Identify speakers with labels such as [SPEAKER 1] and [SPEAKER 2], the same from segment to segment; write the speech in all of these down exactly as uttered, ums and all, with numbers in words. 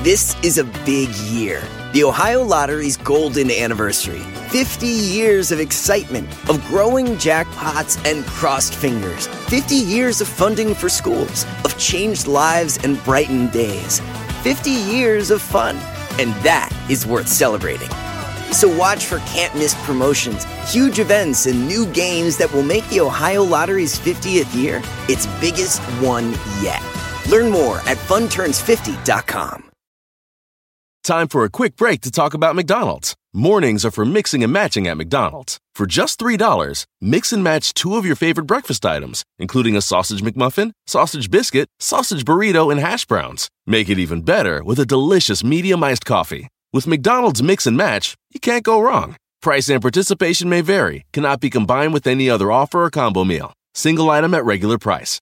[SPEAKER 1] This is a big year. The Ohio Lottery's golden anniversary. fifty years of excitement, of growing jackpots and crossed fingers. fifty years of funding for schools, of changed lives and brightened days. fifty years of fun. And that is worth celebrating. So watch for can't-miss promotions, huge events, and new games that will make the Ohio Lottery's fiftieth year its biggest one yet. Learn more at fun turns fifty dot com.
[SPEAKER 2] Time for a quick break to talk about McDonald's. Mornings are for mixing and matching at McDonald's. For just three dollars, mix and match two of your favorite breakfast items, including a sausage McMuffin, sausage biscuit, sausage burrito, and hash browns. Make it even better with a delicious medium iced coffee. With McDonald's Mix and Match, you can't go wrong. Price and participation may vary, cannot be combined with any other offer or combo meal. Single item at regular price.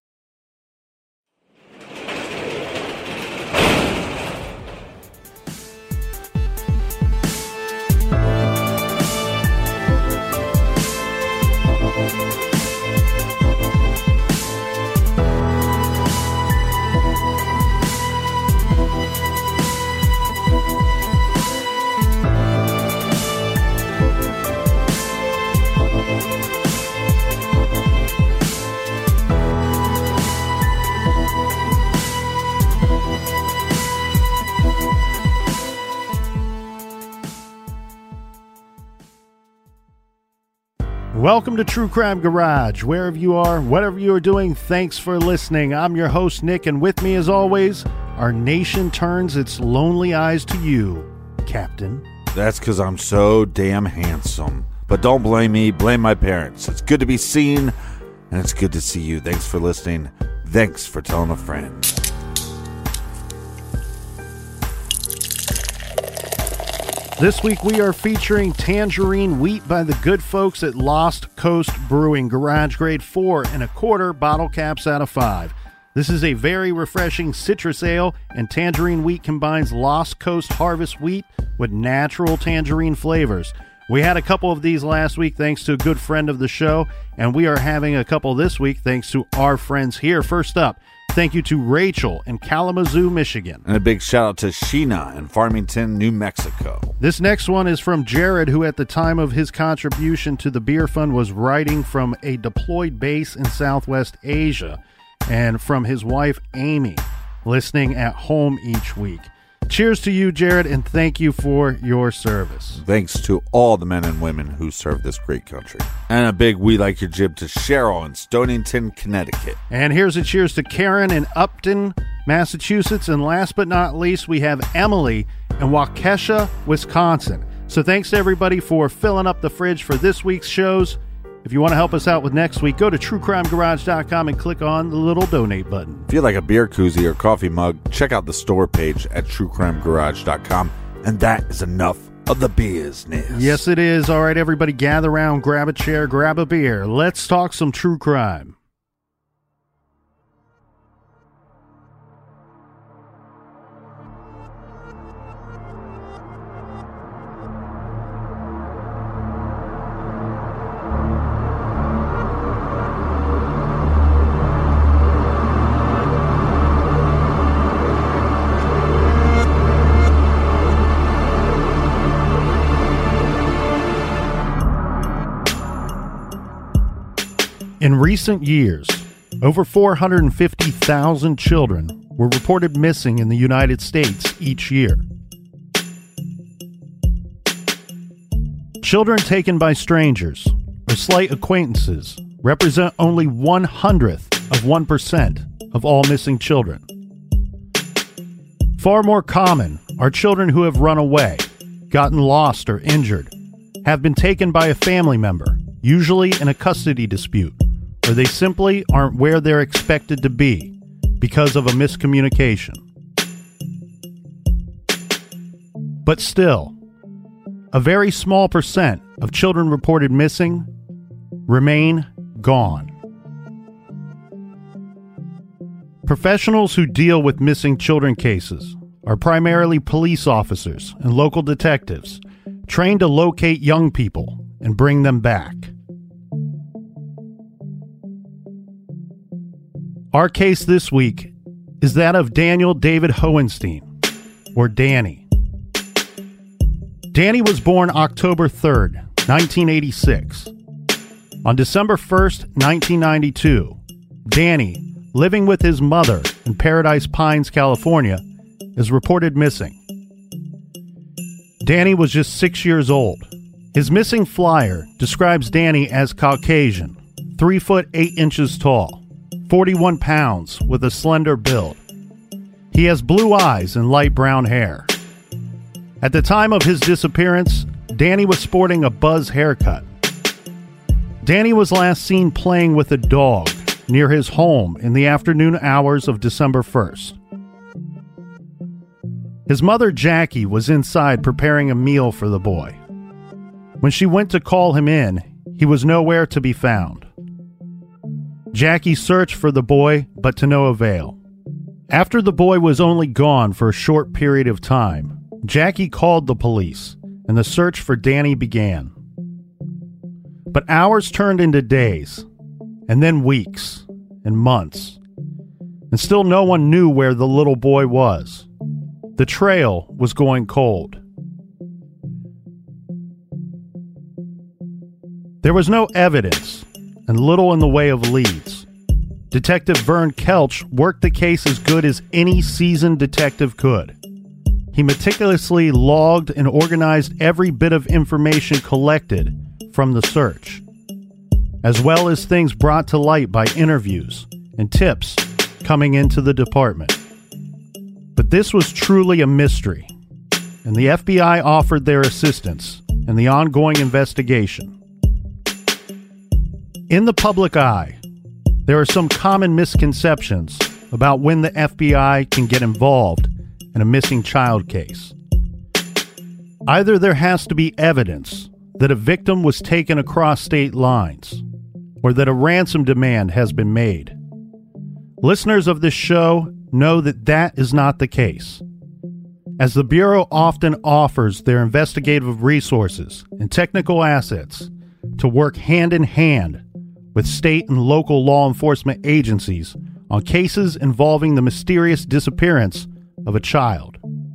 [SPEAKER 3] Welcome to True Crime Garage. Wherever you are, whatever you are doing, thanks for listening. I'm your host, Nick, and with me, as always, our nation turns its lonely eyes to you, Captain.
[SPEAKER 4] That's because I'm so damn handsome. But don't blame me, blame my parents. It's good to be seen, and it's good to see you. Thanks for listening. Thanks for telling a friend.
[SPEAKER 3] This week we are featuring Tangerine Wheat by the good folks at Lost Coast Brewing. Garage grade four and a quarter, bottle caps out of five. This is a very refreshing citrus ale, and Tangerine Wheat combines Lost Coast harvest wheat with natural tangerine flavors. We had a couple of these last week thanks to a good friend of the show, and we are having a couple this week thanks to our friends here. First up, thank you to Rachel in Kalamazoo, Michigan.
[SPEAKER 4] And a big shout out to Sheena in Farmington, New Mexico.
[SPEAKER 3] This next one is from Jared, who at the time of his contribution to the beer fund was writing from a deployed base in Southwest Asia, and from his wife, Amy, listening at home each week. Cheers to you, Jared, and thank you for your service.
[SPEAKER 4] Thanks to all the men and women who serve this great country. And a big We Like Your Jib to Cheryl in Stonington, Connecticut.
[SPEAKER 3] And here's a cheers to Karen in Upton, Massachusetts. And last but not least, we have Emily in Waukesha, Wisconsin. So thanks to everybody for filling up the fridge for this week's shows. If you want to help us out with next week, go to true crime garage dot com and click on the little donate button.
[SPEAKER 4] If you like a beer koozie or coffee mug, check out the store page at true crime garage dot com. And that is enough of the business.
[SPEAKER 3] Yes, it is. All right, everybody, gather around, grab a chair, grab a beer. Let's talk some true crime. In recent years, over four hundred fifty thousand children were reported missing in the United States each year. Children taken by strangers or slight acquaintances represent only one hundredth of one percent of all missing children. Far more common are children who have run away, gotten lost or injured, have been taken by a family member, usually in a custody dispute, or they simply aren't where they're expected to be because of a miscommunication. But still, a very small percent of children reported missing remain gone. Professionals who deal with missing children cases are primarily police officers and local detectives trained to locate young people and bring them back. Our case this week is that of Daniel David Hohenstein. or Danny. Danny was born October third, nineteen eighty-six. On December first, nineteen ninety-two, Danny, living with his mother in Paradise Pines, California, is reported missing. Danny was just six years old. His missing flyer describes Danny as Caucasian, three foot eight inches tall, forty-one pounds with a slender build. He has blue eyes and light brown hair. At the time of his disappearance, Danny was sporting a buzz haircut. Danny was last seen playing with a dog near his home in the afternoon hours of December first. His mother, Jackie, was inside preparing a meal for the boy. When she went to call him in, he was nowhere to be found. Jackie searched for the boy, but to no avail. After the boy was only gone for a short period of time, Jackie called the police, and the search for Danny began. But hours turned into days, and then weeks, and months, and still no one knew where the little boy was. The trail was going cold. There was no evidence, and little in the way of leads. Detective Vern Kelch worked the case as good as any seasoned detective could. He meticulously logged and organized every bit of information collected from the search, as well as things brought to light by interviews and tips coming into the department. But this was truly a mystery, and the F B I offered their assistance in the ongoing investigation. In the public eye, there are some common misconceptions about when the F B I can get involved in a missing child case. Either there has to be evidence that a victim was taken across state lines, or that a ransom demand has been made. Listeners of this show know that that is not the case, as the Bureau often offers their investigative resources and technical assets to work hand in hand with state and local law enforcement agencies on cases involving the mysterious disappearance of a child.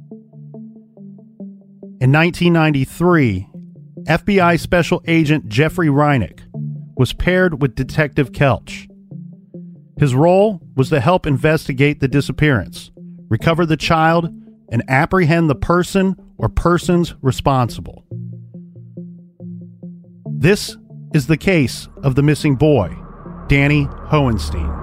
[SPEAKER 3] In nineteen ninety-three, F B I Special Agent Jeffrey Reinick was paired with Detective Kelch. His role was to help investigate the disappearance, recover the child, and apprehend the person or persons responsible. This is the case of the missing boy, Danny Hohenstein.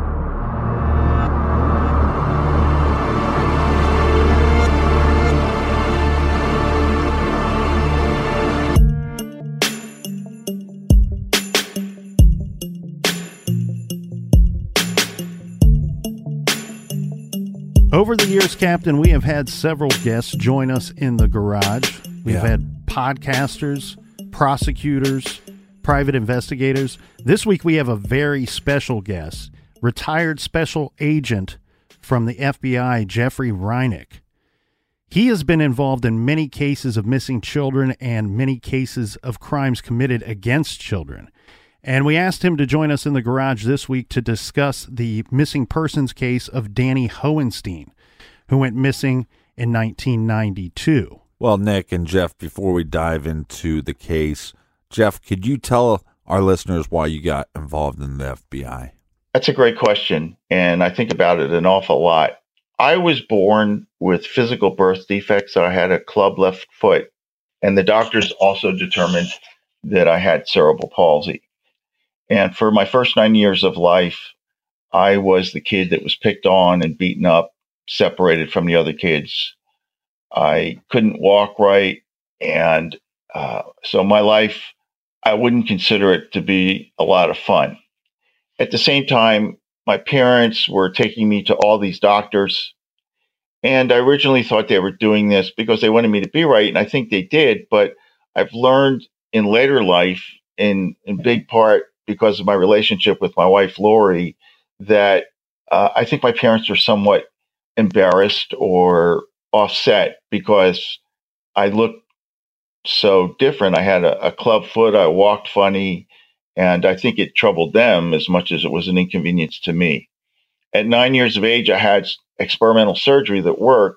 [SPEAKER 3] Over the years, Captain, we have had several guests join us in the garage. We've
[SPEAKER 4] Yeah.
[SPEAKER 3] had podcasters, prosecutors, private investigators. This week we have a very special guest, retired special agent from the F B I, Jeffrey Reinick. He has been involved in many cases of missing children and many cases of crimes committed against children. And we asked him to join us in the garage this week to discuss the missing persons case of Danny Hohenstein, who went missing in nineteen ninety-two.
[SPEAKER 4] Well, Nick and Jeff, before we dive into the case, Jeff, could you tell our listeners why you got involved in the F B I?
[SPEAKER 5] That's a great question, and I think about it an awful lot. I was born with physical birth defects. I had a club left foot, and the doctors also determined that I had cerebral palsy. And for my first nine years of life, I was the kid that was picked on and beaten up, separated from the other kids. I couldn't walk right. And uh, so my life, I wouldn't consider it to be a lot of fun. At the same time, my parents were taking me to all these doctors. And I originally thought they were doing this because they wanted me to be right. And I think they did. But I've learned in later life, in, in big part, because of my relationship with my wife, Lori, that uh, I think my parents are somewhat embarrassed or offset because I looked so different. I had a, a club foot, I walked funny, and I think it troubled them as much as it was an inconvenience to me. At nine years of age, I had experimental surgery that worked,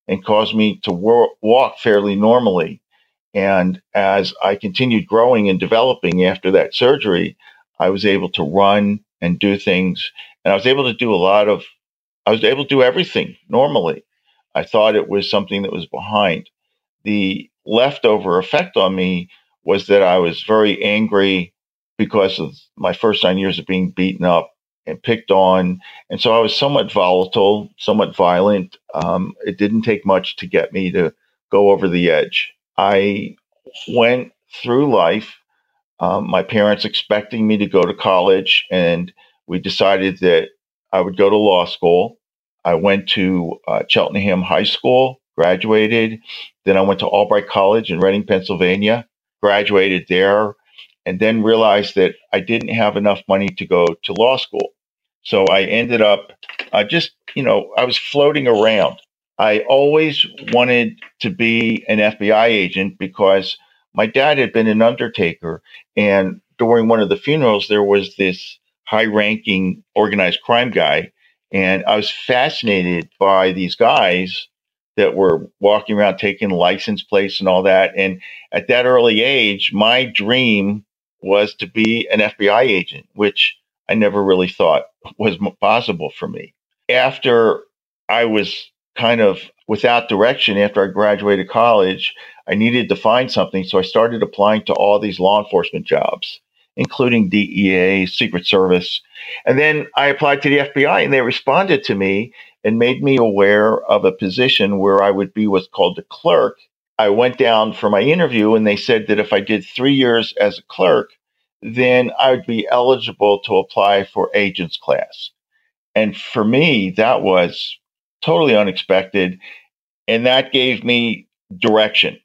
[SPEAKER 5] and caused me to wor- walk fairly normally. And as I continued growing and developing after that surgery, I was able to run and do things. And I was able to do a lot of, I was able to do everything normally. I thought it was something that was behind. The leftover effect on me was that I was very angry because of my first nine years of being beaten up and picked on. And so I was somewhat volatile, somewhat violent. Um, it didn't take much to get me to go over the edge. I went through life, um, my parents expecting me to go to college, and we decided that I would go to law school. I went to uh, Cheltenham High School, graduated. Then I went to Albright College in Reading, Pennsylvania, graduated there, and then realized that I didn't have enough money to go to law school. So I ended up uh, just, you know, I was floating around. I always wanted to be an F B I agent because my dad had been an undertaker. And during one of the funerals, there was this high-ranking organized crime guy. And I was fascinated by these guys that were walking around taking license plates and all that. And at that early age, my dream was to be an F B I agent, which I never really thought was possible for me. After I was kind of without direction after I graduated college, I needed to find something. So I started applying to all these law enforcement jobs, including D E A, Secret Service. And then I applied to the F B I, and they responded to me and made me aware of a position where I would be what's called a clerk. I went down for my interview, and they said that if I did three years as a clerk, then I would be eligible to apply for agents class. And for me, that was totally unexpected. And that gave me direction.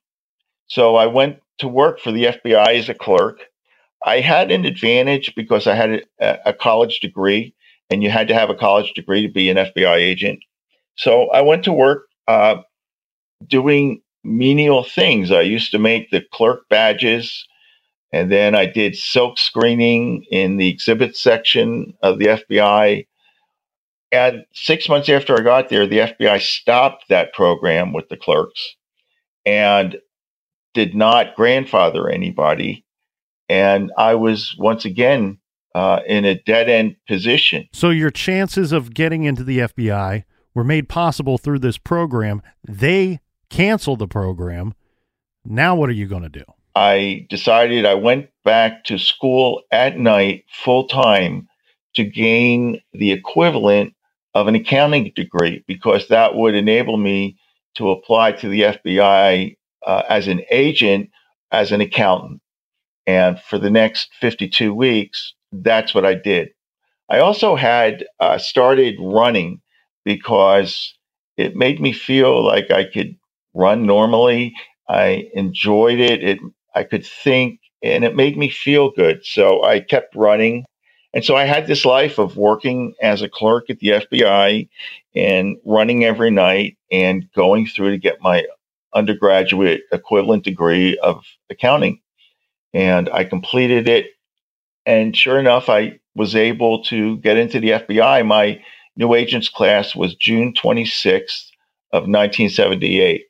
[SPEAKER 5] So I went to work for the F B I as a clerk. I had an advantage because I had a, a college degree, and you had to have a college degree to be an F B I agent. So I went to work uh, doing menial things. I used to make the clerk badges, and then I did silk screening in the exhibit section of the F B I. And six months after I got there, the F B I stopped that program with the clerks and did not grandfather anybody. And I was once again uh, in a dead-end position.
[SPEAKER 3] So your chances of getting into the F B I were made possible through this program. They canceled the program. Now what are you going to do?
[SPEAKER 5] I decided I went back to school at night full-time to gain the equivalent of an accounting degree, because that would enable me to apply to the F B I uh, as an agent, as an accountant. And for the next fifty-two weeks, that's what I did. I also had uh, started running because it made me feel like I could run normally. I enjoyed it. It I could think, and it made me feel good. So I kept running. And so I had this life of working as a clerk at the F B I and running every night and going through to get my undergraduate equivalent degree of accounting. And I completed it. And sure enough, I was able to get into the F B I. My new agents class was June twenty-sixth of nineteen seventy-eight.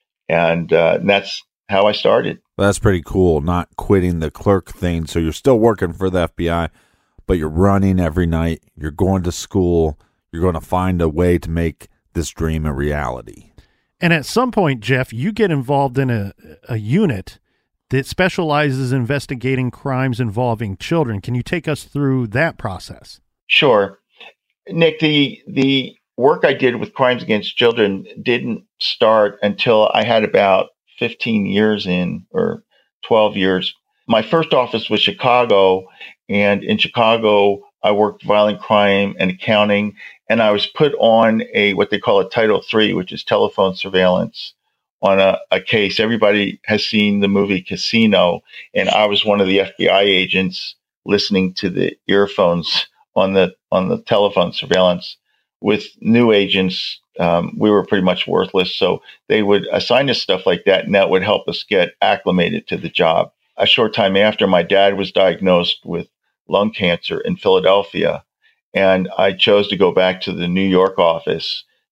[SPEAKER 5] And, uh, and that's how I started.
[SPEAKER 4] That's pretty cool, not quitting the clerk thing. So you're still working for the F B I, but you're running every night. You're going to school. You're going to find a way to make this dream a reality.
[SPEAKER 3] And at some point, Jeff, you get involved in a, a unit that specializes in investigating crimes involving children. Can you take us through that process?
[SPEAKER 5] Sure. Nick, the the work I did with crimes against children didn't start until I had about fifteen years in, or twelve years. My first office was Chicago, and in Chicago, I worked violent crime and accounting, and I was put on a what they call a Title three, which is telephone surveillance, on a, a case. Everybody has seen the movie Casino, and I was one of the F B I agents listening to the earphones on the on the telephone surveillance. With new agents, um, we were pretty much worthless, so they would assign us stuff like that, and that would help us get acclimated to the job. A short time after, my dad was diagnosed with lung cancer in Philadelphia, and I chose to go back to the New York office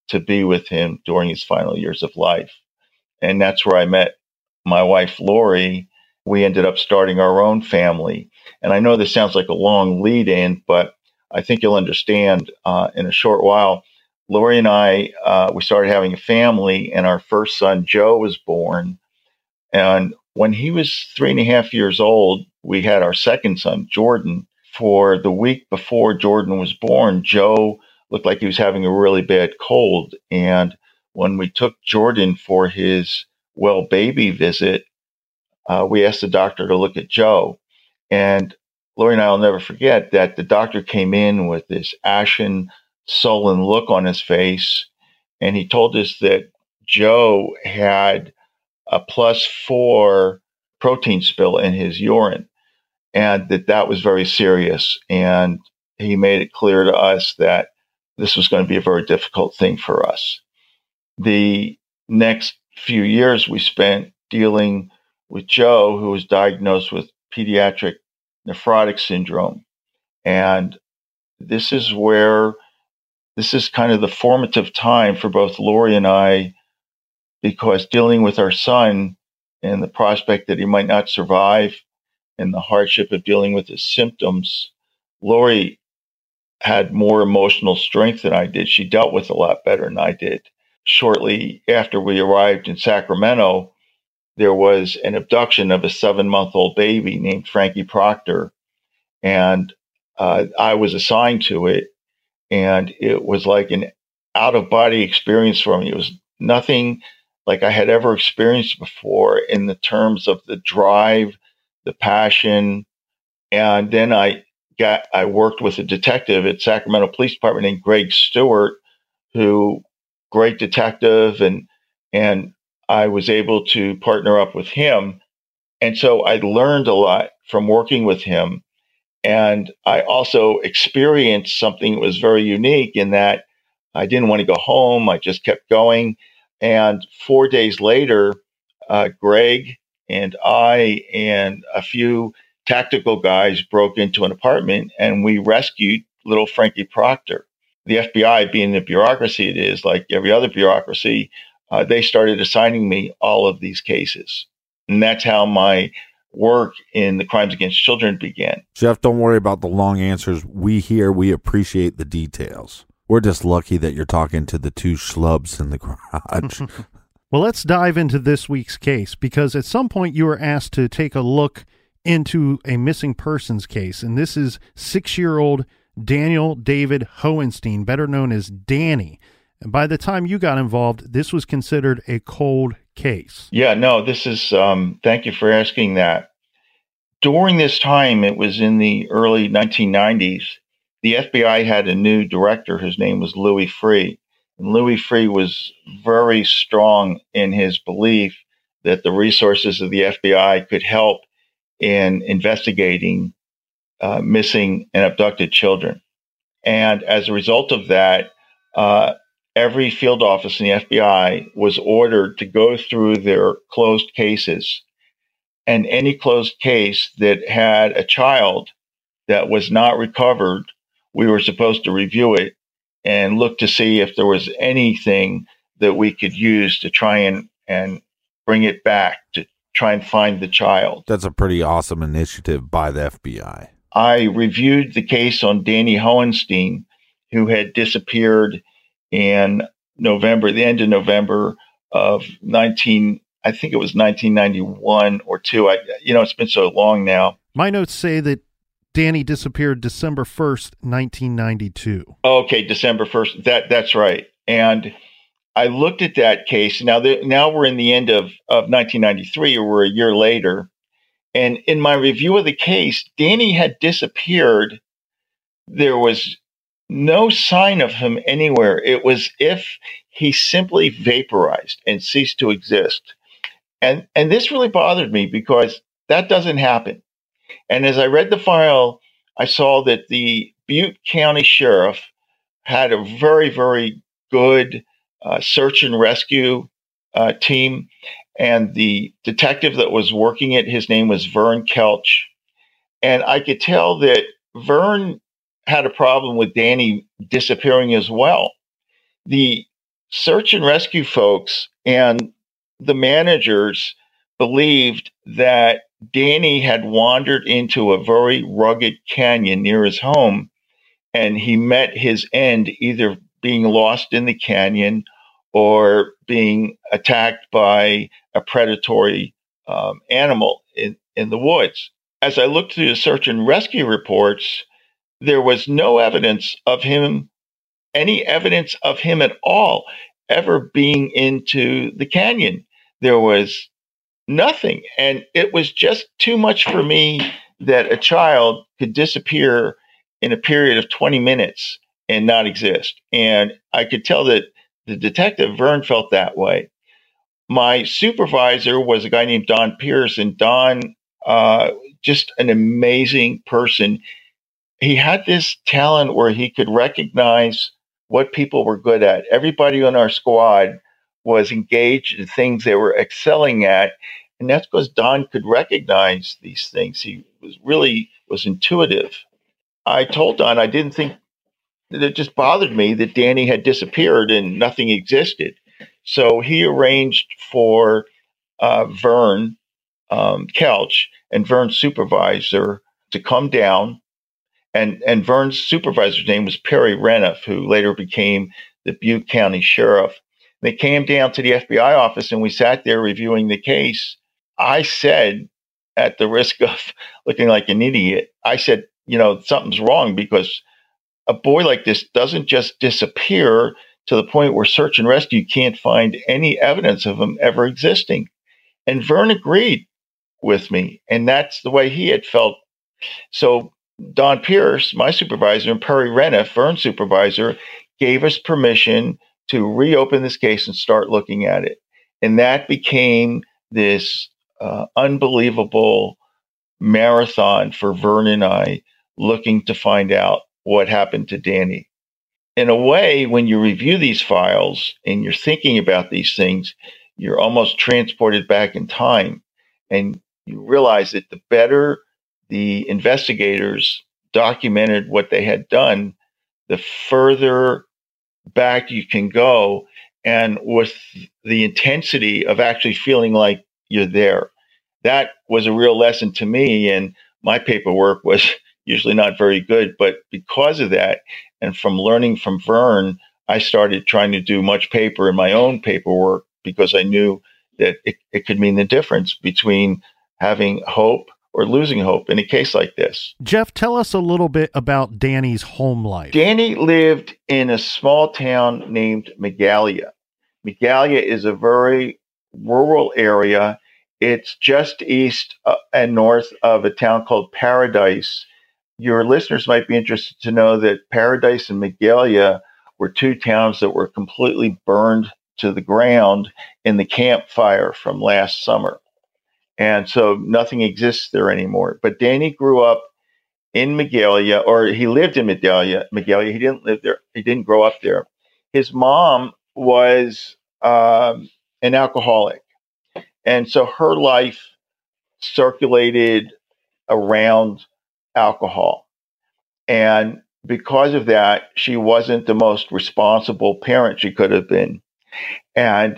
[SPEAKER 5] to be with him during his final years of life. And that's where I met my wife, Lori. We ended up starting our own family. And I know this sounds like a long lead in, but I think you'll understand uh, in a short while. Lori and I, uh, we started having a family, and our first son, Joe, was born. And when he was three and a half years old, we had our second son, Jordan. For the week before Jordan was born, Joe looked like he was having a really bad cold. And when we took Jordan for his well baby visit, uh, we asked the doctor to look at Joe. And Lori and I will never forget that the doctor came in with this ashen, sullen look on his face. And he told us that Joe had a plus four protein spill in his urine, and that that was very serious. And he made it clear to us that this was going to be a very difficult thing for us. The next few years we spent dealing with Joe, who was diagnosed with pediatric nephrotic syndrome. And this is where, this is kind of the formative time for both Lori and I, because dealing with our son and the prospect that he might not survive and the hardship of dealing with his symptoms, Lori had more emotional strength than I did. She dealt with a lot better than I did. Shortly after we arrived in Sacramento, there was an abduction of a seven-month-old baby named Frankie Proctor, and uh, I was assigned to it, and it was like an out-of-body experience for me. It was nothing like I had ever experienced before in the terms of the drive, the passion. And then I got, I worked with a detective at Sacramento Police Department named Greg Stewart, who, great detective, and, and I was able to partner up with him. And so I learned a lot from working with him. And I also experienced something that was very unique in that I didn't want to go home. I just kept going. And four days later, uh, Greg and I and a few tactical guys broke into an apartment, and we rescued little Frankie Proctor. The F B I, being the bureaucracy it is, like every other bureaucracy, uh, they started assigning me all of these cases. And that's how my work in the crimes against children began.
[SPEAKER 4] Jeff, don't worry about the long answers. We here, we appreciate the details. We're just lucky that you're talking to the two schlubs in the garage.
[SPEAKER 3] Well, let's dive into this week's case, because at some point you were asked to take a look into a missing persons case, and this is six-year-old Daniel David Hohenstein, better known as Danny. And by the time you got involved, this was considered a cold case.
[SPEAKER 5] Yeah, no, this is, um, thank you for asking that. During this time, it was in the early nineteen nineties, the F B I had a new director. His name was Louis Freeh. And Louis Freeh was very strong in his belief that the resources of the F B I could help in investigating uh, missing and abducted children. And as a result of that, uh, every field office in the F B I was ordered to go through their closed cases, and any closed case that had a child that was not recovered, we were supposed to review it and look to see if there was anything that we could use to try and, and bring it back, to try and find the child.
[SPEAKER 4] That's a pretty awesome initiative by the F B I.
[SPEAKER 5] I reviewed the case on Danny Hohenstein, who had disappeared in November, the end of November of nineteen, I think it was nineteen ninety-one or two. I, you know, it's been so long now.
[SPEAKER 3] My notes say that Danny disappeared December first, nineteen ninety-two.
[SPEAKER 5] Okay, December first. That that's right. And I looked at that case. Now, the, now we're in the end of, of nineteen ninety-three, or we're a year later. And in my review of the case, Danny had disappeared. There was no sign of him anywhere. It was if he simply vaporized and ceased to exist. And, and this really bothered me, because that doesn't happen. And as I read the file, I saw that the Butte County Sheriff had a very, very good uh, search and rescue uh, team. And the detective that was working it, his name was Vern Kelch. And I could tell that Vern had a problem with Danny disappearing as well. The search and rescue folks and the managers believed that Danny had wandered into a very rugged canyon near his home, and he met his end either being lost in the canyon or being attacked by a predatory um, animal in, in the woods. As I looked through the search and rescue reports, there was no evidence of him, any evidence of him at all ever being into the canyon. There was nothing. And it was just too much for me that a child could disappear in a period of twenty minutes and not exist. And I could tell that the detective, Vern, felt that way. My supervisor was a guy named Don Pierce, and Don, uh, just an amazing person. He had this talent where he could recognize what people were good at. Everybody on our squad was engaged in things they were excelling at. And that's because Don could recognize these things. He was really was intuitive. I told Don I didn't think that it just bothered me that Danny had disappeared and nothing existed. So he arranged for uh, Vern um, Kelch and Vern's supervisor to come down. And, and Vern's supervisor's name was Perry Reniff, who later became the Butte County Sheriff. They came down to the F B I office, and we sat there reviewing the case. I said, at the risk of looking like an idiot, I said, you know, something's wrong, because a boy like this doesn't just disappear to the point where search and rescue can't find any evidence of him ever existing. And Vern agreed with me, and that's the way he had felt. So Don Pierce, my supervisor, and Perry Reniff, Vern's supervisor, gave us permission to reopen this case and start looking at it. And that became this uh, unbelievable marathon for Vern and I, looking to find out what happened to Danny. In a way, when you review these files and you're thinking about these things, you're almost transported back in time. And you realize that the better the investigators documented what they had done, the further back you can go, and with the intensity of actually feeling like you're there. That was a real lesson to me, and my paperwork was usually not very good, but because of that, and from learning from Vern, I started trying to do much paper in my own paperwork, because I knew that it, it could mean the difference between having hope or losing hope in a case like this.
[SPEAKER 3] Jeff, tell us a little bit about Danny's home life.
[SPEAKER 5] Danny lived in a small town named Magalia. Magalia is a very rural area. It's just east uh, and north of a town called Paradise. Your listeners might be interested to know that Paradise and Magalia were two towns that were completely burned to the ground in the Camp Fire from last summer. And so nothing exists there anymore. But Danny grew up in Magalia, or he lived in Magalia. Magalia. He didn't live there. He didn't grow up there. His mom was um, an alcoholic. And so her life circulated around alcohol. And because of that, she wasn't the most responsible parent she could have been. And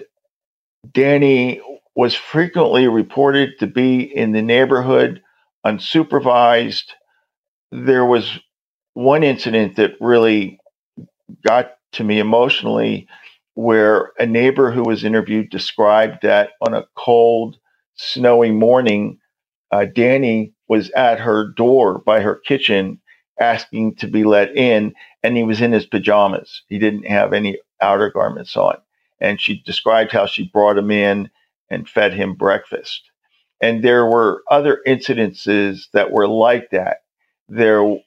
[SPEAKER 5] Danny was frequently reported to be in the neighborhood unsupervised. There was one incident that really got to me emotionally, where a neighbor who was interviewed described that on a cold, snowy morning, uh, Danny was at her door by her kitchen asking to be let in, and he was in his pajamas. He didn't have any outer garments on. And she described how she brought him in and fed him breakfast. And there were other incidences that were like that. There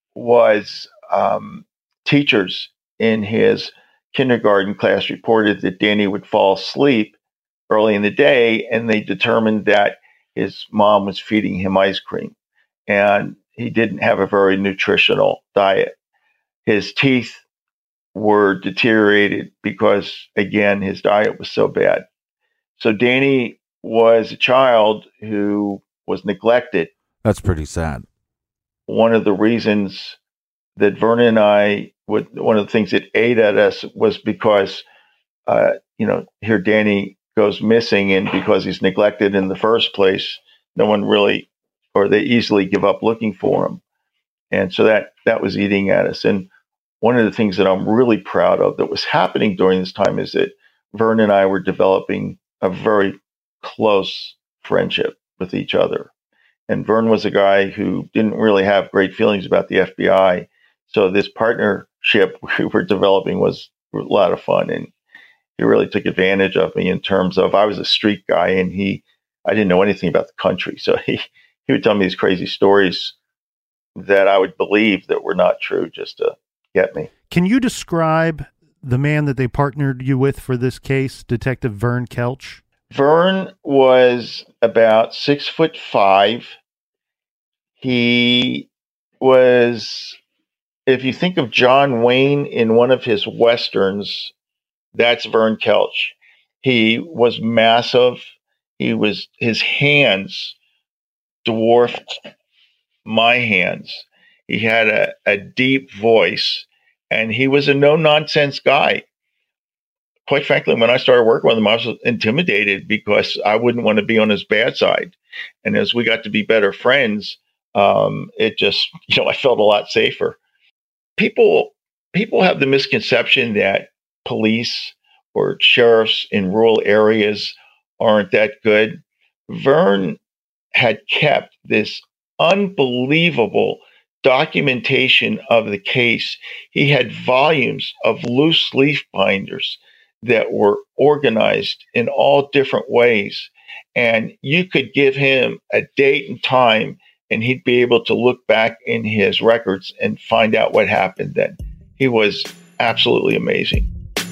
[SPEAKER 5] was um, teachers in his kindergarten class reported that Danny would fall asleep early in the day, and they determined that his mom was feeding him ice cream, and he didn't have a very nutritional diet. His teeth were deteriorated because, again, his diet was so bad. So Danny was a child who was neglected.
[SPEAKER 4] That's pretty sad.
[SPEAKER 5] One of the reasons that Vernon and I, would, one of the things that ate at us was because uh, you know, here Danny goes missing, and because he's neglected in the first place, no one really, or they easily give up looking for him. And so that, that was eating at us. And one of the things that I'm really proud of that was happening during this time is that Vern and I were developing a very close friendship with each other. And Vern was a guy who didn't really have great feelings about the F B I. So this partnership we were developing was a lot of fun. And he really took advantage of me in terms of, I was a street guy and he, I didn't know anything about the country. So he, he would tell me these crazy stories that I would believe that were not true just to get me.
[SPEAKER 3] Can you describe the man that they partnered you with for this case, Detective Vern Kelch?
[SPEAKER 5] Vern was about six foot five. He was, if you think of John Wayne in one of his Westerns, that's Vern Kelch. He was massive. He was, his hands dwarfed my hands. He had a, a deep voice, and he was a no-nonsense guy. Quite frankly, when I started working with him, I was intimidated because I wouldn't want to be on his bad side. And as we got to be better friends, um, it just, you know, I felt a lot safer. People, people have the misconception that police or sheriffs in rural areas aren't that good. Vern had kept this unbelievable documentation of the case. He had volumes of loose leaf binders that were organized in all different ways. And you could give him a date and time, and he'd be able to look back in his records and find out what happened then. He was absolutely amazing.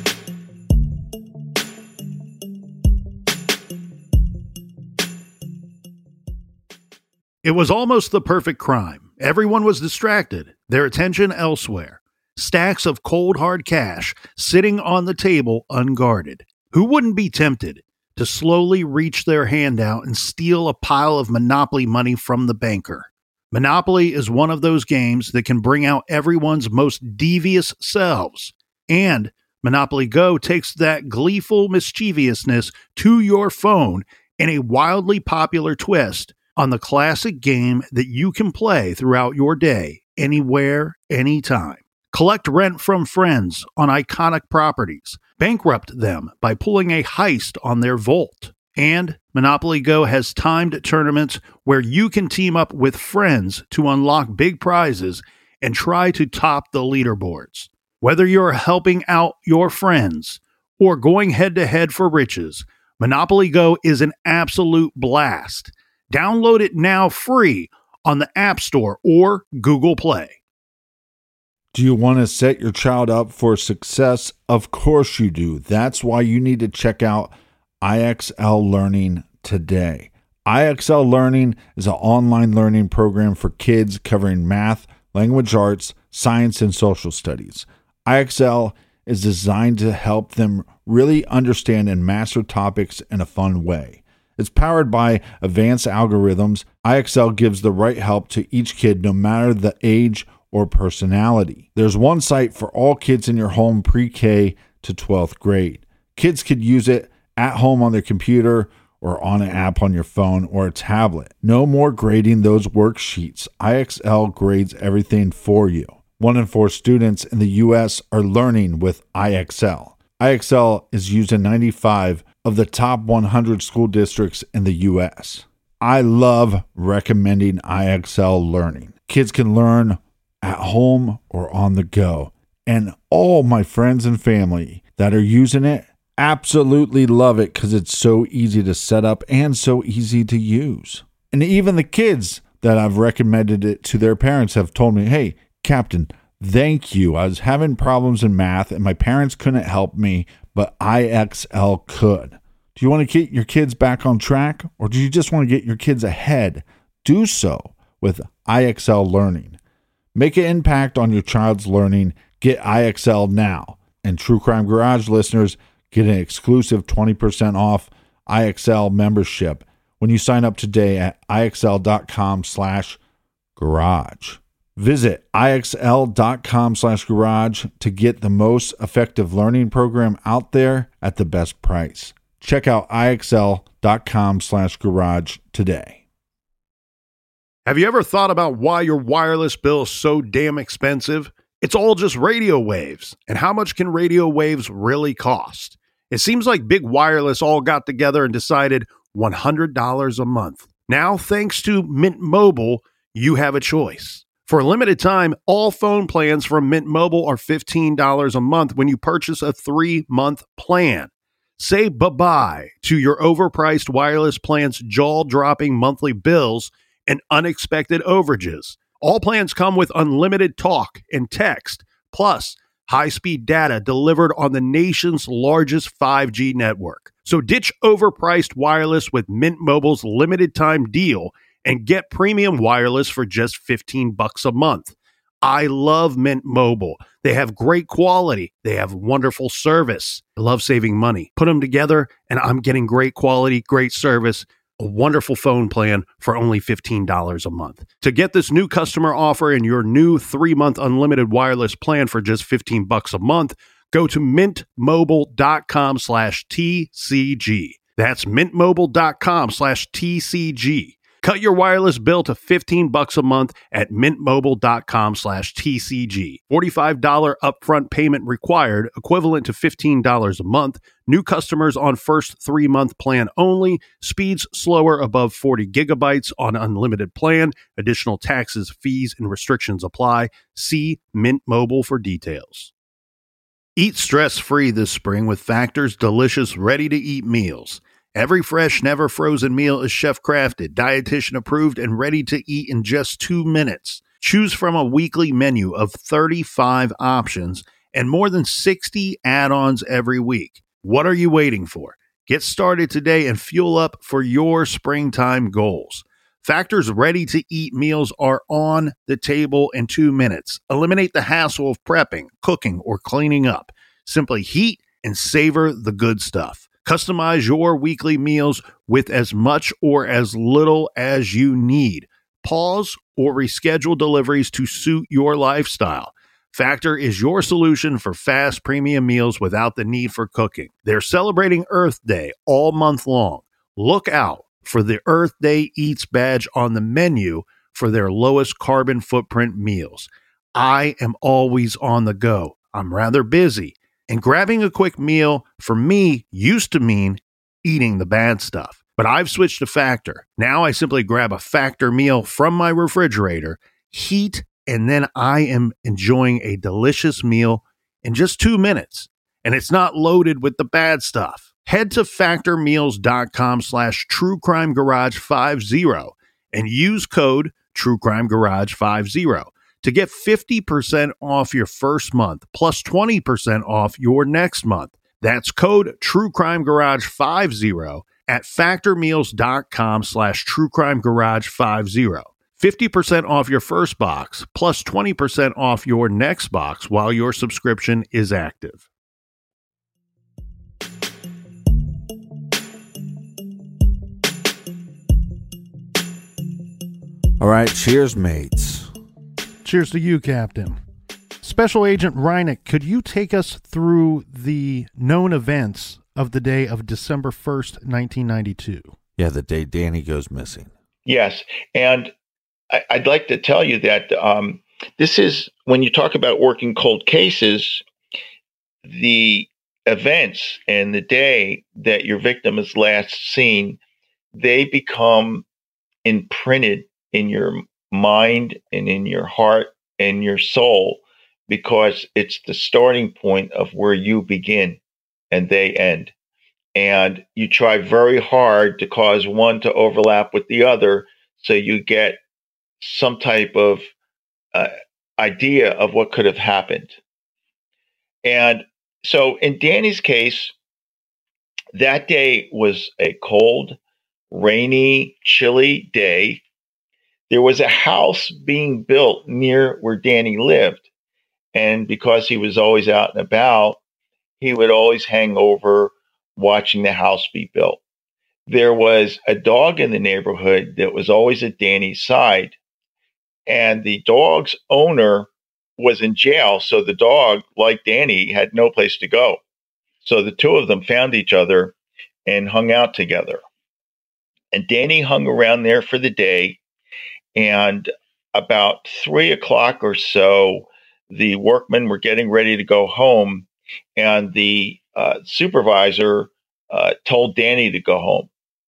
[SPEAKER 3] It was almost the perfect crime. Everyone was distracted, their attention elsewhere. Stacks of cold hard cash sitting on the table unguarded. Who wouldn't be tempted to slowly reach their hand out and steal a pile of Monopoly money from the banker? Monopoly is one of those games that can bring out everyone's most devious selves. And Monopoly Go takes that gleeful mischievousness to your phone in a wildly popular twist on the classic game that you can play throughout your day, anywhere, anytime. Collect rent from friends on iconic properties. Bankrupt them by pulling a heist on their vault. And Monopoly Go has timed tournaments where you can team up with friends to unlock big prizes and try to top the leaderboards. Whether you're helping out your friends or going head-to-head for riches, Monopoly Go is an absolute blast. Download it now free on the App Store or Google Play.
[SPEAKER 4] Do you want to set your child up for success? Of course you do. That's why you need to check out I X L Learning today. I X L Learning is an online learning program for kids covering math, language arts, science, and social studies. I X L is designed to help them really understand and master topics in a fun way. It's powered by advanced algorithms. I X L gives the right help to each kid, no matter the age or personality. There's one site for all kids in your home pre-K to twelfth grade. Kids could use it at home on their computer or on an app on your phone or a tablet. No more grading those worksheets. I X L grades everything for you. One in four students in the U S are learning with I X L. I X L is used in ninety-five of the top one hundred school districts in the U S. I love recommending I X L Learning. Kids can learn at home or on the go. And all my friends and family that are using it absolutely love it because it's so easy to set up and so easy to use. And even the kids that I've recommended it to their parents have told me, hey, Captain, thank you. I was having problems in math and my parents couldn't help me, but I X L could. Do you want to get your kids back on track, or do you just want to get your kids ahead? Do so with I X L Learning. Make an impact on your child's learning. Get I X L now. And True Crime Garage listeners get an exclusive twenty percent off I X L membership when you sign up today at I X L dot com slash garage. Visit ixl.com slash garage to get the most effective learning program out there at the best price. Check out ixl.com slash garage today.
[SPEAKER 3] Have you ever thought about why your wireless bill is so damn expensive? It's all just radio waves. And how much can radio waves really cost? It seems like Big Wireless all got together and decided one hundred dollars a month. Now, thanks to Mint Mobile, you have a choice. For a limited time, all phone plans from Mint Mobile are fifteen dollars a month when you purchase a three-month plan. Say bye-bye to your overpriced wireless plan's jaw-dropping monthly bills and unexpected overages. All plans come with unlimited talk and text, plus high-speed data delivered on the nation's largest five G network. So ditch overpriced wireless with Mint Mobile's limited-time deal and get premium wireless for just fifteen bucks a month. I love Mint Mobile. They have great quality. They have wonderful service. I love saving money. Put them together and I'm getting great quality, great service, a wonderful phone plan for only fifteen dollars a month. To get this new customer offer and your new three-month unlimited wireless plan for just fifteen bucks a month, go to mintmobile.com slash TCG. That's mintmobile.com slash TCG. Cut your wireless bill to fifteen bucks a month at mintmobile.com slash TCG. forty-five dollars upfront payment required, equivalent to fifteen dollars a month. New customers on first three-month plan only. Speeds slower above forty gigabytes on unlimited plan. Additional taxes, fees, and restrictions apply. See Mint Mobile for details. Eat stress-free this spring with Factor's delicious, ready-to-eat meals. Every fresh, never frozen meal is chef-crafted, dietitian approved, and ready to eat in just two minutes. Choose from a weekly menu of thirty-five options and more than sixty add-ons every week. What are you waiting for? Get started today and fuel up for your springtime goals. Factor's ready-to-eat meals are on the table in two minutes. Eliminate the hassle of prepping, cooking, or cleaning up. Simply heat and savor the good stuff. Customize your weekly meals with as much or as little as you need. Pause or reschedule deliveries to suit your lifestyle. Factor is your solution for fast premium meals without the need for cooking. They're celebrating Earth Day all month long. Look out for the Earth Day Eats badge on the menu for their lowest carbon footprint meals. I am always on the go. I'm rather busy. And grabbing a quick meal for me used to mean eating the bad stuff. But I've switched to Factor. Now I simply grab a Factor meal from my refrigerator, heat, and then I am enjoying a delicious meal in just two minutes. And it's not loaded with the bad stuff. Head to factormeals.com slash truecrimegarage50 and use code truecrimegarage50. to get fifty percent off your first month plus twenty percent off your next month. That's code TrueCrimeGarage50 at factormeals.com slash TrueCrimeGarage50. fifty percent off your first box plus twenty percent off your next box while your subscription is active.
[SPEAKER 4] All right, cheers, mates.
[SPEAKER 3] Cheers to you, Captain. Special Agent Reineck, could you take us through the known events of the day of December first, nineteen ninety-two?
[SPEAKER 4] Yeah, the day Danny goes missing.
[SPEAKER 5] Yes, and I, I'd like to tell you that um, this is, when you talk about working cold cases, the events and the day that your victim is last seen, they become imprinted in your mind and in your heart and your soul, because it's the starting point of where you begin and they end. And you try very hard to cause one to overlap with the other so you get some type of uh, idea of what could have happened. And so in Danny's case, that day was a cold, rainy, chilly day. There was a house being built near where Danny lived. And because he was always out and about, he would always hang over watching the house be built. There was a dog in the neighborhood that was always at Danny's side. and the dog's owner was in jail. So the dog, like Danny, had no place to go. So the two of them found each other and hung out together. And Danny hung around there for the day. And about three o'clock or so, the workmen were getting ready to go home. And the uh, supervisor uh, told Danny to go home.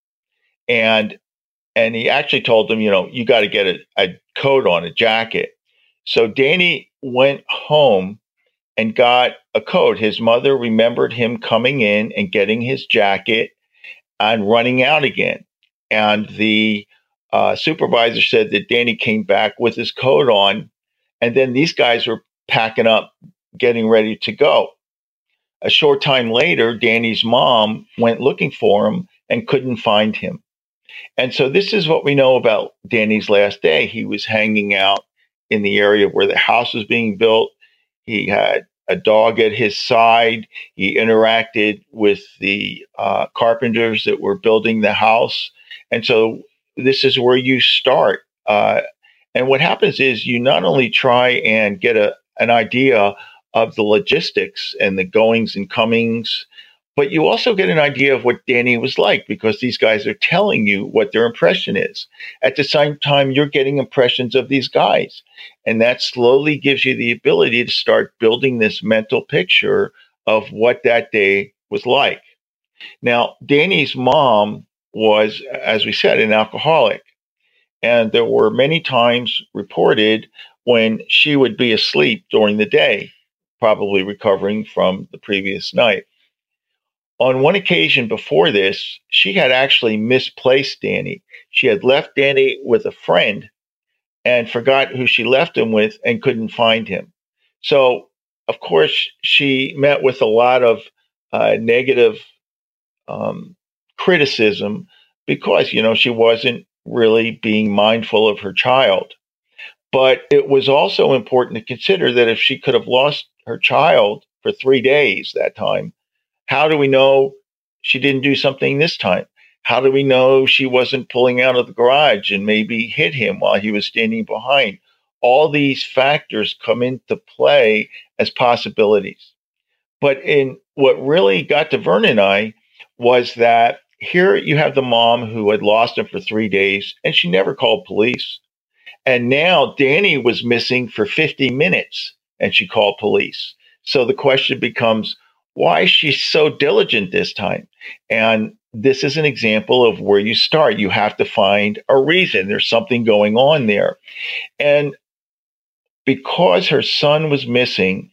[SPEAKER 5] And and he actually told them, you know, you got to get a, a coat on, a jacket. So Danny went home and got a coat. His mother remembered him coming in and getting his jacket and running out again. And the uh, supervisor said that Danny came back with his coat on, and then these guys were packing up, getting ready to go. A short time later, Danny's mom went looking for him and couldn't find him. And so this is what we know about Danny's last day. He was hanging out in the area where the house was being built. He had a dog at his side. He interacted with the uh, carpenters that were building the house. And so this is where you start. Uh, and what happens is you not only try and get a, an idea of the logistics and the goings and comings, but you also get an idea of what Danny was like, because these guys are telling you what their impression is. At the same time, you're getting impressions of these guys. And that slowly gives you the ability to start building this mental picture of what that day was like. Now, Danny's mom was, as we said, an alcoholic. And there were many times reported when she would be asleep during the day, probably recovering from the previous night. On one occasion before this, she had actually misplaced Danny. She had left Danny with a friend and forgot who she left him with and couldn't find him. So, of course, she met with a lot of uh, negative um, criticism because, you know, she wasn't really being mindful of her child. But it was also important to consider that if she could have lost her child for three days that time, how do we know she didn't do something this time? How do we know she wasn't pulling out of the garage and maybe hit him while he was standing behind? All these factors come into play as possibilities. But in what really got to Vern and I was that here you have the mom who had lost him for three days and she never called police. And now Danny was missing for fifty minutes and she called police. So the question becomes, why is she so diligent this time? And this is an example of where you start. You have to find a reason. There's something going on there. And because her son was missing,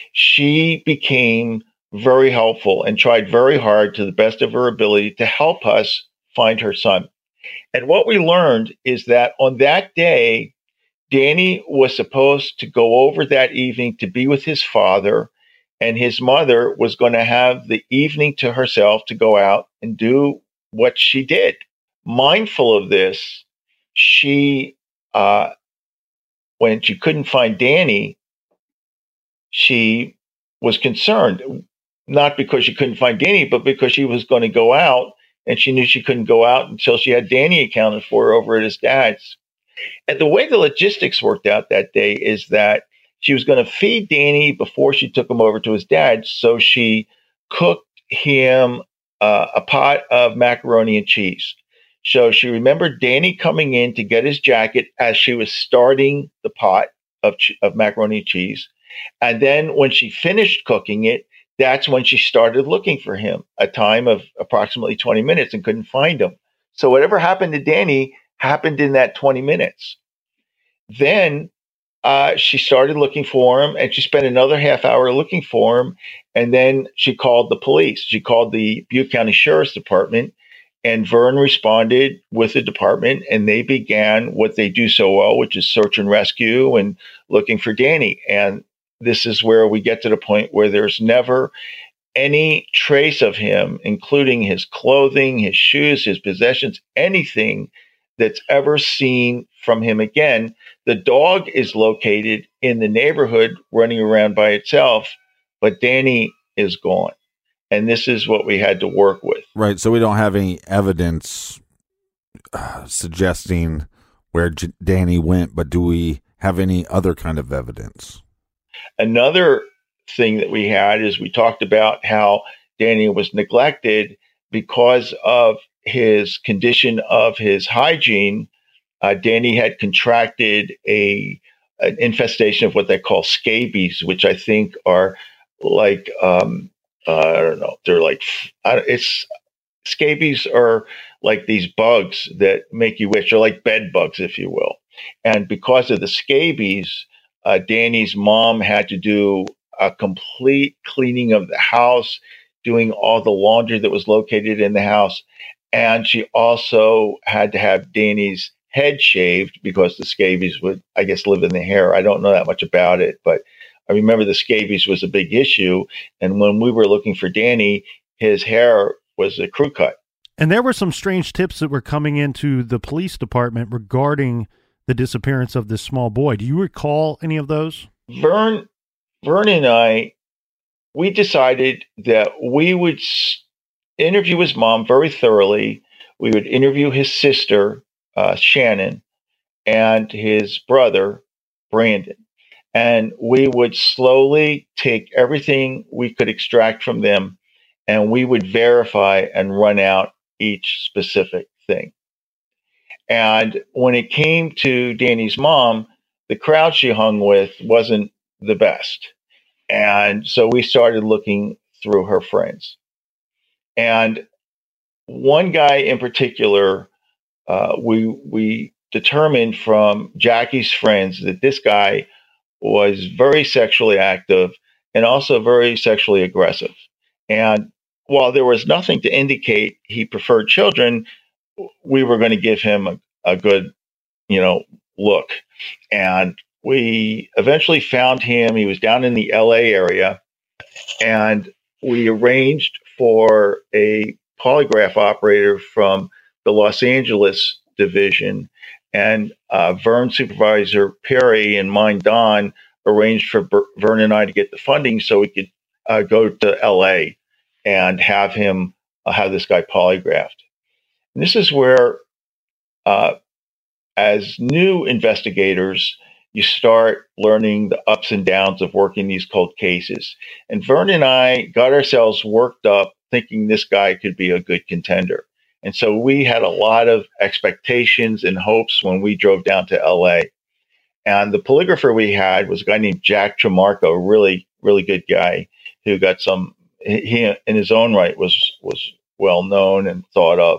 [SPEAKER 5] she became very helpful and tried very hard to the best of her ability to help us find her son. And what we learned is that on that day, Danny was supposed to go over that evening to be with his father, and his mother was going to have the evening to herself to go out and do what she did. Mindful of this, she, uh, when she couldn't find Danny, she was concerned, not because she couldn't find Danny, but because she was going to go out, and she knew she couldn't go out until she had Danny accounted for over at his dad's. And the way the logistics worked out that day is that she was going to feed Danny before she took him over to his dad. So she cooked him uh, a pot of macaroni and cheese. So she remembered Danny coming in to get his jacket as she was starting the pot of, ch- of macaroni and cheese. And then when she finished cooking it, that's when she started looking for him, a time of approximately twenty minutes, and couldn't find him. So whatever happened to Danny happened in that twenty minutes. Then Uh, she started looking for him, and she spent another half hour looking for him. And then she called the police. She called the Butte County Sheriff's Department, and Vern responded with the department, and they began what they do so well, which is search and rescue and looking for Danny. And this is where we get to the point where there's never any trace of him, including his clothing, his shoes, his possessions, anything that's ever seen from him again. The dog is located in the neighborhood running around by itself, but Danny is gone. And this is what we had to work with.
[SPEAKER 4] Right. So we don't have any evidence uh, suggesting where J- Danny went, but do we have any other kind of evidence?
[SPEAKER 5] Another thing that we had is we talked about how Danny was neglected because of his condition of his hygiene. Uh, Danny had contracted a an infestation of what they call scabies, which I think are like um, uh, I don't know, they're like I, it's scabies are like these bugs that make you itch, or like bed bugs, if you will. And because of the scabies, uh, Danny's mom had to do a complete cleaning of the house, doing all the laundry that was located in the house. And she also had to have Danny's head shaved because the scabies would, I guess, live in the hair. I don't know that much about it, but I remember the scabies was a big issue. And when we were looking for Danny, his hair was a crew cut.
[SPEAKER 3] And there were some strange tips that were coming into the police department regarding the disappearance of this small boy. Do you recall any of those?
[SPEAKER 5] Vern, Vern and I, we decided that we would interview his mom very thoroughly. We would interview his sister, uh, Shannon, and his brother, Brandon. And we would slowly take everything we could extract from them, and we would verify and run out each specific thing. And when it came to Danny's mom, the crowd she hung with wasn't the best. And so we started looking through her friends. And one guy in particular, uh, we we determined from Jackie's friends that this guy was very sexually active and also very sexually aggressive. And while there was nothing to indicate he preferred children, we were going to give him a, a good, you know, look. And we eventually found him. He was down in the L A area, and we arranged for a polygraph operator from the Los Angeles division. And uh, Vern Supervisor Perry and mine, Don, arranged for Ber- Vern and I to get the funding so we could uh, go to L A and have him uh, have this guy polygraphed. And this is where, uh, as new investigators, you start learning the ups and downs of working these cold cases. And Vern and I got ourselves worked up thinking this guy could be a good contender. And so we had a lot of expectations and hopes when we drove down to L A. And the polygrapher we had was a guy named Jack Tremarco, a really, really good guy who got some, he in his own right was, was well known and thought of.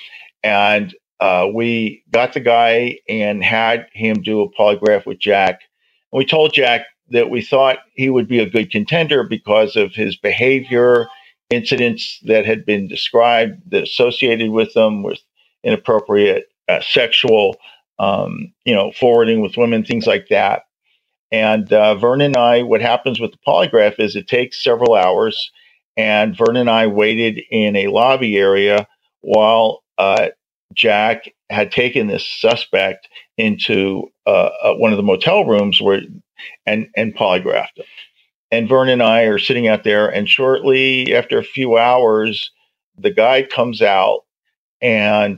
[SPEAKER 5] And uh, we got the guy and had him do a polygraph with Jack. And we told Jack that we thought he would be a good contender because of his behavior, incidents that had been described that associated with them with inappropriate uh, sexual, um, you know, forwarding with women, things like that. And uh, Vern and I, what happens with the polygraph is it takes several hours, and Vern and I waited in a lobby area while uh, Jack had taken this suspect into uh, uh, one of the motel rooms where and and polygraphed him. And Vern and I are sitting out there, and shortly after a few hours, the guy comes out, and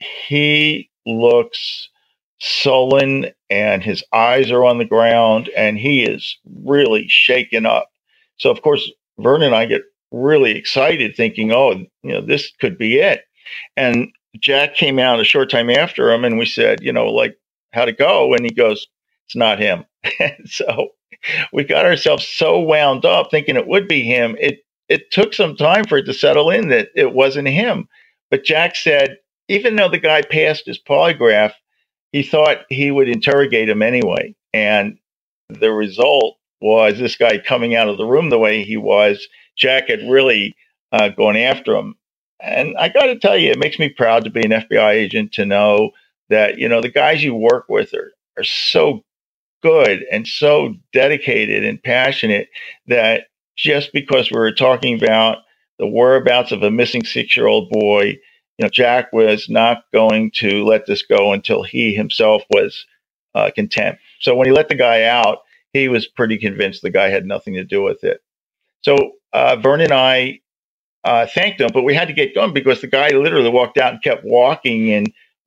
[SPEAKER 5] he looks sullen, and his eyes are on the ground, and he is really shaken up. So, of course, Vern and I get really excited, thinking, oh, you know, this could be it. And Jack came out a short time after him, and we said, you know, like, how'd it go? And he goes, it's not him. And so we got ourselves so wound up thinking it would be him. It it took some time for it to settle in that it wasn't him. But Jack said, even though the guy passed his polygraph, he thought he would interrogate him anyway. And the result was this guy coming out of the room the way he was. Jack had really uh, gone after him. And I got to tell you, it makes me proud to be an F B I agent to know that, you know, the guys you work with are, are so good and so dedicated and passionate that just because we were talking about the whereabouts of a missing six-year-old boy, you know, Jack was not going to let this go until he himself was uh, content. So when he let the guy out, he was pretty convinced the guy had nothing to do with it. So uh, Vern and I Uh, thanked him, but we had to get going because the guy literally walked out and kept walking, and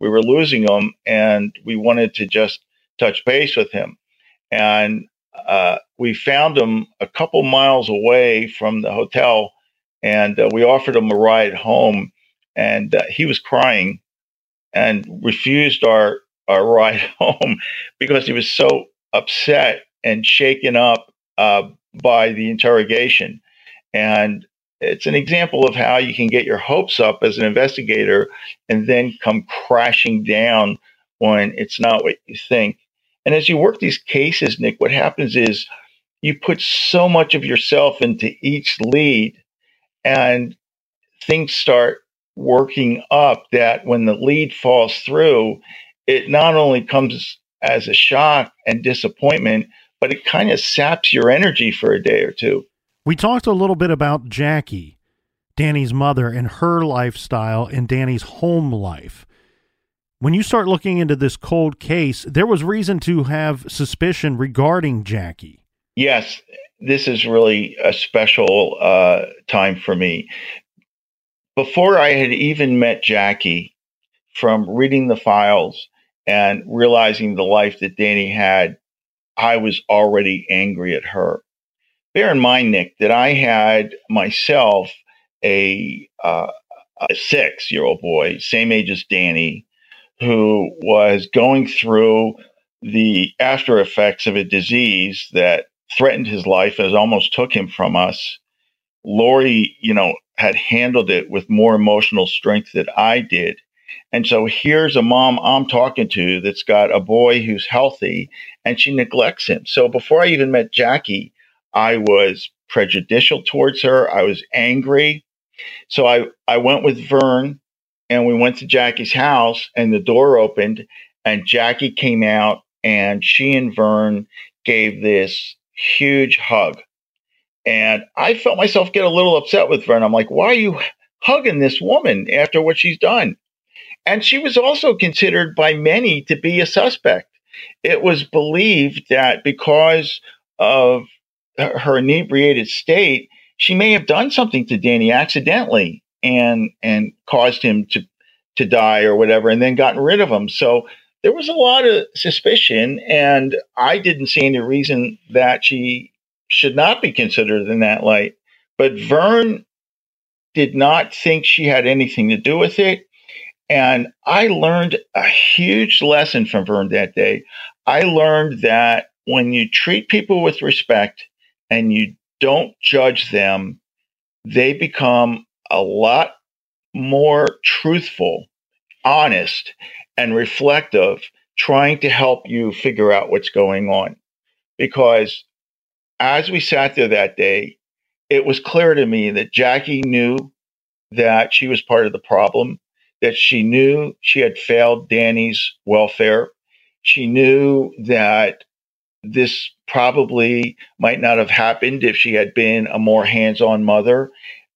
[SPEAKER 5] we were losing him, and we wanted to just touch base with him. And uh, we found him a couple miles away from the hotel, and uh, we offered him a ride home, and uh, he was crying and refused our, our ride home because he was so upset and shaken up uh, by the interrogation. And it's an example of how you can get your hopes up as an investigator and then come crashing down when it's not what you think. And as you work these cases, Nick, what happens is you put so much of yourself into each lead, and things start working up that when the lead falls through, it not only comes as a shock and disappointment, but it kind of saps your energy for a day or two.
[SPEAKER 3] We talked a little bit about Jackie, Danny's mother, and her lifestyle and Danny's home life. When you start looking into this cold case, there was reason to have suspicion regarding Jackie.
[SPEAKER 5] Yes, this is really a special uh, time for me. Before I had even met Jackie, from reading the files and realizing the life that Danny had, I was already angry at her. Bear in mind, Nick, that I had myself a, uh, a six-year-old boy, same age as Danny, who was going through the after effects of a disease that threatened his life and almost took him from us. Lori, you know, had handled it with more emotional strength than I did. And so here's a mom I'm talking to that's got a boy who's healthy, and she neglects him. So before I even met Jackie, I was prejudicial towards her. I was angry. So I, I went with Vern, and we went to Jackie's house, and the door opened, and Jackie came out, and she and Vern gave this huge hug. And I felt myself get a little upset with Vern. I'm like, why are you hugging this woman after what she's done? And she was also considered by many to be a suspect. It was believed that because of her inebriated state, she may have done something to Danny accidentally and and caused him to, to die or whatever, and then gotten rid of him. So there was a lot of suspicion, and I didn't see any reason that she should not be considered in that light. But Vern did not think she had anything to do with it. And I learned a huge lesson from Vern that day. I learned that when you treat people with respect and you don't judge them, they become a lot more truthful, honest, and reflective, trying to help you figure out what's going on. Because as we sat there that day, it was clear to me that Jackie knew that she was part of the problem, that she knew she had failed Danny's welfare. She knew that this probably might not have happened if she had been a more hands-on mother.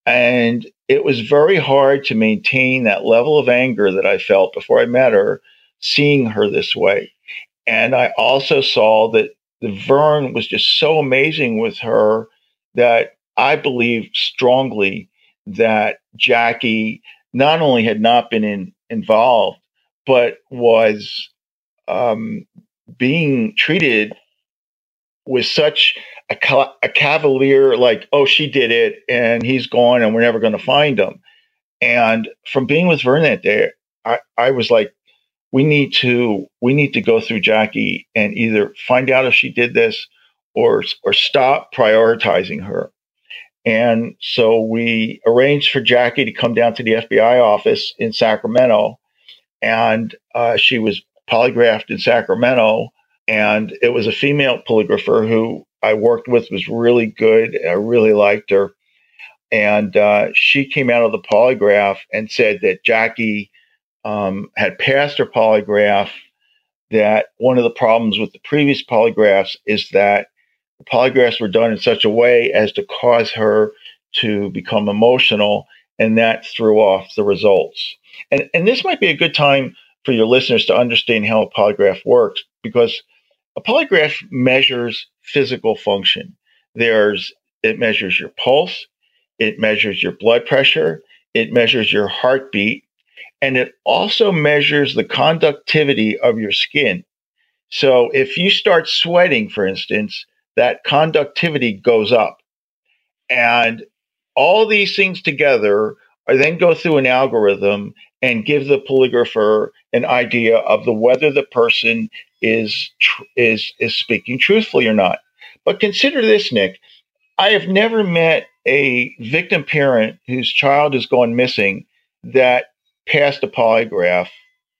[SPEAKER 5] And it was very hard to maintain that level of anger that I felt before I met her, seeing her this way. And I also saw that the Vern was just so amazing with her that I believed strongly that Jackie not only had not been in, involved, but was um, being treated with such a, ca- a cavalier, like, oh, she did it and he's gone and we're never going to find him. And from being with Vern that day, I, I was like, we need to we need to go through Jackie and either find out if she did this or or stop prioritizing her. And so we arranged for Jackie to come down to the F B I office in Sacramento, and uh, she was polygraphed in Sacramento, and it was a female polygrapher who I worked with, was really good. I really liked her. And uh, she came out of the polygraph and said that Jackie um, had passed her polygraph, that one of the problems with the previous polygraphs is that the polygraphs were done in such a way as to cause her to become emotional, and that threw off the results. And, and this might be a good time for your listeners to understand how a polygraph works, because a polygraph measures physical function. There's, it measures your pulse, it measures your blood pressure, it measures your heartbeat, And it also measures the conductivity of your skin. So if you start sweating, for instance, that conductivity goes up. And all these things together are then go through an algorithm and give the polygrapher an idea of the whether the person is tr- is is speaking truthfully or not. But consider this, Nick. I have never met a victim parent whose child has gone missing that passed a polygraph.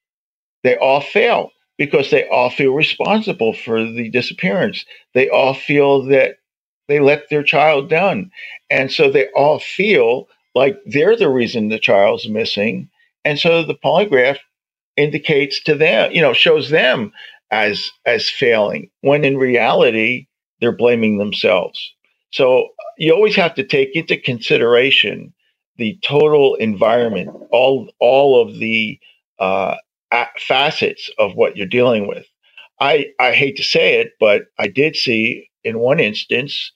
[SPEAKER 5] They all fail because they all feel responsible for the disappearance. They all feel that they let their child down. And so they all feel like they're the reason the child's missing. And so the polygraph indicates to them, you know, shows them as as failing, when in reality, they're blaming themselves. So you always have to take into consideration the total environment, all all of the uh, facets of what you're dealing with. I, I hate to say it, but I did see in one instance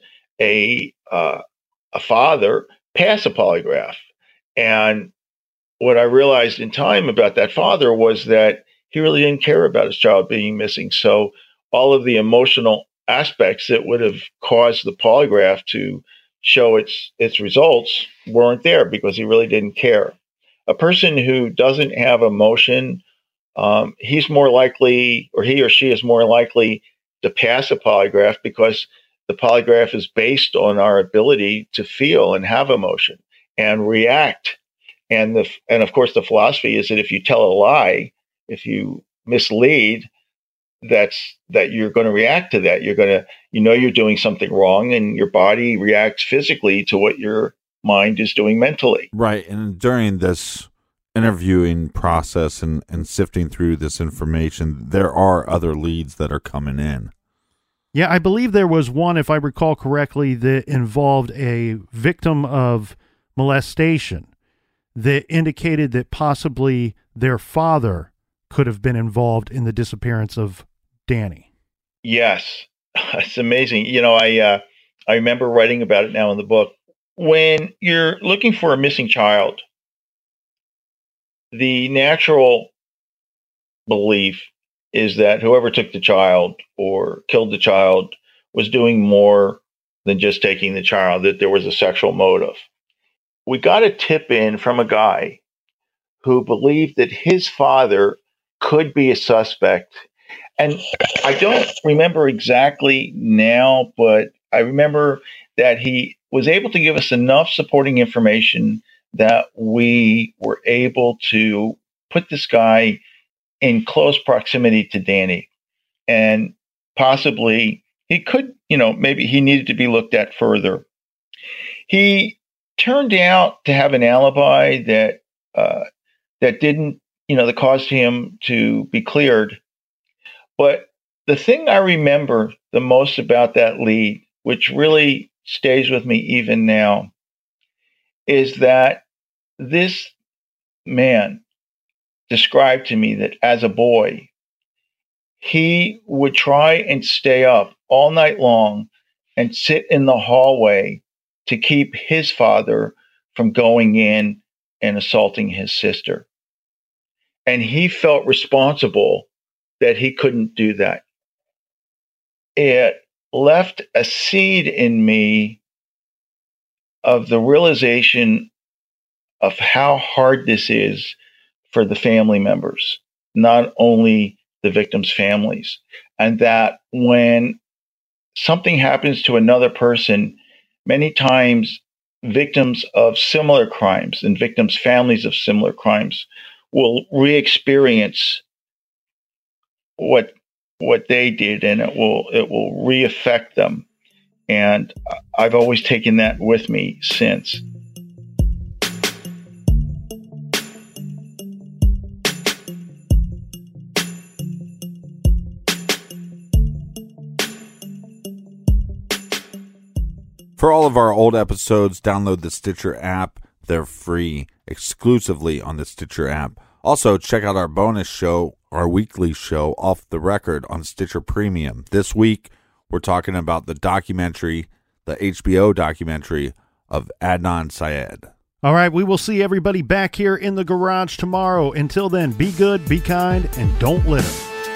[SPEAKER 5] a uh, a father pass a polygraph. And what I realized in time about that father was that he really didn't care about his child being missing. So all of the emotional aspects that would have caused the polygraph to show its its results weren't there because he really didn't care. A person who doesn't have emotion, um, he's more likely, or he or she is more likely to pass a polygraph because the polygraph is based on our ability to feel and have emotion and react. And the and of course the philosophy is that if you tell a lie, if you mislead, that's that you're going to react to that. You're going to, you know, you're doing something wrong, and your body reacts physically to what your mind is doing mentally.
[SPEAKER 4] Right. And during this interviewing process and, and sifting through this information, there are other leads that are coming in.
[SPEAKER 3] Yeah, I believe there was one, if I recall correctly, that involved a victim of molestation that indicated that possibly their father could have been involved in the disappearance of Danny.
[SPEAKER 5] Yes, it's amazing. You know, I uh, I remember writing about it now in the book. When you're looking for a missing child, the natural belief is that whoever took the child or killed the child was doing more than just taking the child, that there was a sexual motive. We got a tip in from a guy who believed that his father could be a suspect. And I don't remember exactly now, but I remember that he was able to give us enough supporting information that we were able to put this guy in close proximity to Danny. And possibly he could, you know, maybe he needed to be looked at further. He turned out to have an alibi that uh, that didn't, you know, that caused him to be cleared. But the thing I remember the most about that lead, which really stays with me even now, is that this man described to me that as a boy, he would try and stay up all night long and sit in the hallway to keep his father from going in and assaulting his sister. And he felt responsible that he couldn't do that. It left a seed in me of the realization of how hard this is for the family members, not only the victims' families. And that when something happens to another person, many times victims of similar crimes and victims' families of similar crimes will re-experience what what they did, and it will it will re-affect them. And I've always taken that with me since.
[SPEAKER 4] For all of our old episodes, download the Stitcher app. They're free, exclusively on the Stitcher app. Also, check out our bonus show, our weekly show, Off the Record, on Stitcher Premium. This week, we're talking about the documentary, the H B O documentary of Adnan Syed.
[SPEAKER 3] All right, we will see everybody back here in the garage tomorrow. Until then, be good, be kind, and don't litter.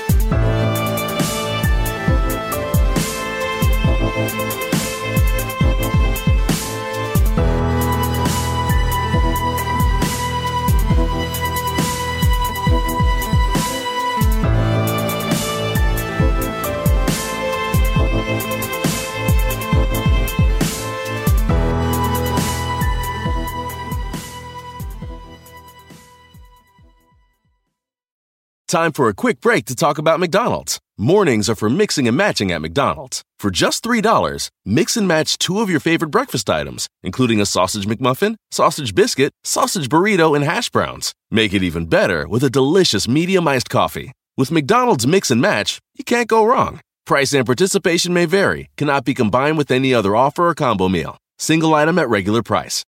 [SPEAKER 2] Time for a quick break to talk about McDonald's. Mornings are for mixing and matching at McDonald's. For just three dollars, mix and match two of your favorite breakfast items, including a sausage McMuffin, sausage biscuit, sausage burrito, and hash browns. Make it even better with a delicious medium iced coffee. With McDonald's Mix and Match, you can't go wrong. Price and participation may vary, cannot be combined with any other offer or combo meal. Single item at regular price.